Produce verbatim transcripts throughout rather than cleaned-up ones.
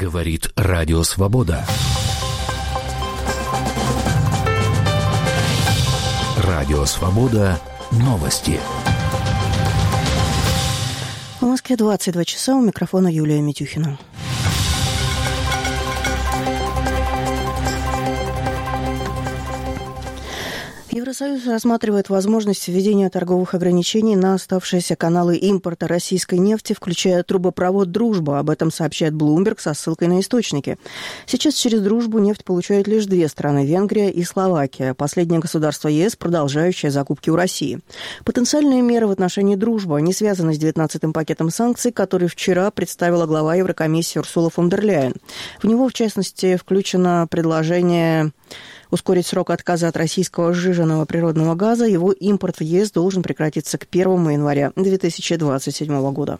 Говорит Радио Свобода. Радио Свобода. Новости. В Москве двадцать два часа. У микрофона Юлия Митюхина. Евросоюз рассматривает возможность введения торговых ограничений на оставшиеся каналы импорта российской нефти, включая трубопровод «Дружба». Об этом сообщает Bloomberg со ссылкой на источники. Сейчас через «Дружбу» нефть получают лишь две страны – Венгрия и Словакия. Последнее государство ЕС, продолжающее закупки у России. Потенциальные меры в отношении «Дружбы» не связаны с девятнадцатым пакетом санкций, который вчера представила глава Еврокомиссии Урсула фон дер Ляйен. В него, в частности, включено предложение ускорить срок отказа от российского сжиженного природного газа. Его импорт в ЕС должен прекратиться к первому января две тысячи двадцать седьмого года.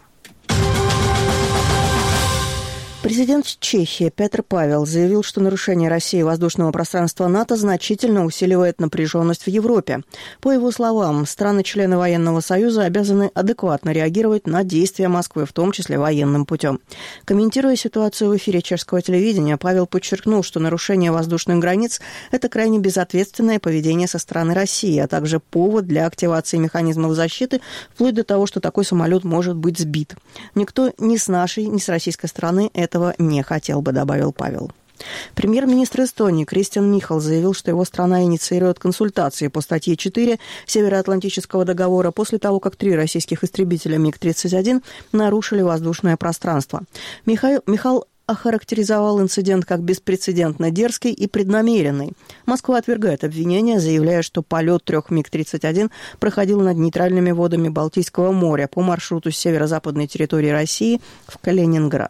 Президент Чехии Петр Павел заявил, что нарушение России воздушного пространства НАТО значительно усиливает напряженность в Европе. По его словам, страны-члены военного союза обязаны адекватно реагировать на действия Москвы, в том числе военным путем. Комментируя ситуацию в эфире чешского телевидения, Павел подчеркнул, что нарушение воздушных границ – это крайне безответственное поведение со стороны России, а также повод для активации механизмов защиты, вплоть до того, что такой самолет может быть сбит. Никто ни с нашей, ни с российской стороны это этого не хотел бы, добавил Павел. Премьер-министр Эстонии Кристиан Михал заявил, что его страна инициирует консультации по статье четыре Североатлантического договора после того, как три российских истребителя миг тридцать один нарушили воздушное пространство. Михаил, Михал охарактеризовал инцидент как беспрецедентно дерзкий и преднамеренный. Москва отвергает обвинения, заявляя, что полет трех миг тридцать один проходил над нейтральными водами Балтийского моря по маршруту с северо-западной территории России в Калининград.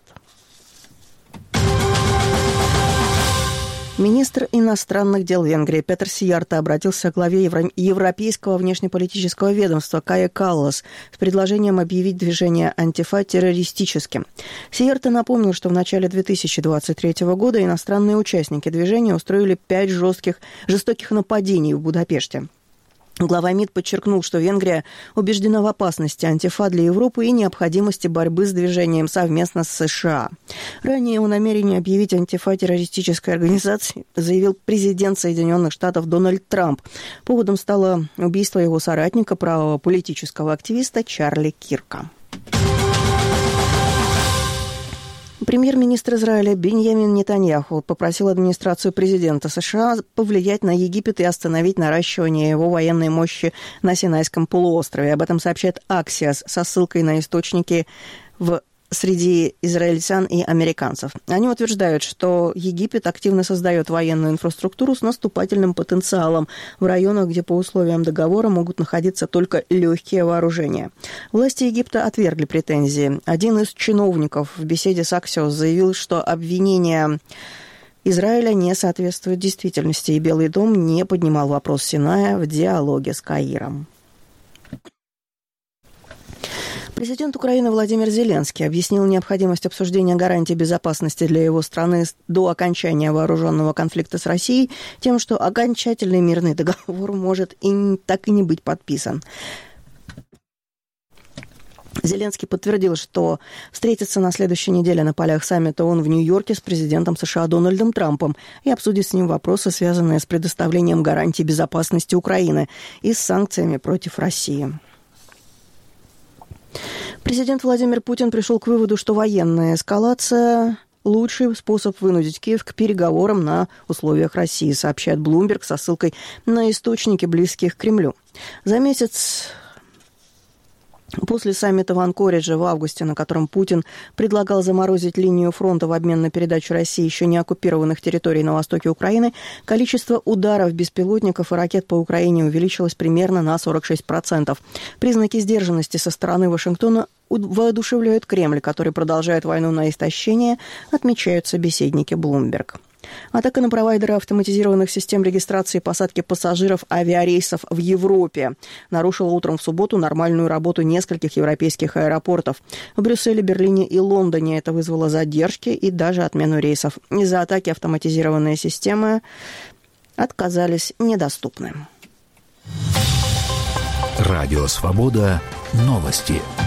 Министр иностранных дел Венгрии Петър Сиярто обратился к главе Евро... Европейского внешнеполитического ведомства Кая Каллас с предложением объявить движение «Антифа» террористическим. Сиярто напомнил, что в начале две тысячи двадцать третьего года иностранные участники движения устроили пять жестких, жестоких нападений в Будапеште. Глава МИД подчеркнул, что Венгрия убеждена в опасности антифа для Европы и необходимости борьбы с движением совместно с США. Ранее о намерении объявить антифа террористической организацией заявил президент Соединенных Штатов Дональд Трамп. Поводом стало убийство его соратника, правого политического активиста Чарли Кирка. Премьер-министр Израиля Биньямин Нетаньяху попросил администрацию президента США повлиять на Египет и остановить наращивание его военной мощи на Синайском полуострове. Об этом сообщает Axios со ссылкой на источники в среди израильтян и американцев. Они утверждают, что Египет активно создает военную инфраструктуру с наступательным потенциалом в районах, где по условиям договора могут находиться только легкие вооружения. Власти Египта отвергли претензии. Один из чиновников в беседе с Axios заявил, что обвинения Израиля не соответствуют действительности, и Белый дом не поднимал вопрос Синая в диалоге с Каиром. Президент Украины Владимир Зеленский объяснил необходимость обсуждения гарантий безопасности для его страны до окончания вооруженного конфликта с Россией тем, что окончательный мирный договор может и так и не быть подписан. Зеленский подтвердил, что встретится на следующей неделе на полях саммита ООН в Нью-Йорке с президентом США Дональдом Трампом и обсудит с ним вопросы, связанные с предоставлением гарантий безопасности Украины и с санкциями против России. Президент Владимир Путин пришел к выводу, что военная эскалация – лучший способ вынудить Киев к переговорам на условиях России, сообщает Bloomberg со ссылкой на источники, близких к Кремлю. За месяц после саммита в Анкоридже в августе, на котором Путин предлагал заморозить линию фронта в обмен на передачу России еще не оккупированных территорий на востоке Украины, количество ударов беспилотников и ракет по Украине увеличилось примерно на сорок шесть процентов. Признаки сдержанности со стороны Вашингтона воодушевляют Кремль, который продолжает войну на истощение, отмечают собеседники Bloomberg. Атака на провайдера автоматизированных систем регистрации и посадки пассажиров авиарейсов в Европе нарушила утром в субботу нормальную работу нескольких европейских аэропортов. В Брюсселе, Берлине и Лондоне это вызвало задержки и даже отмену рейсов. Из-за атаки автоматизированные системы отказались недоступны. Радио Свобода. Новости.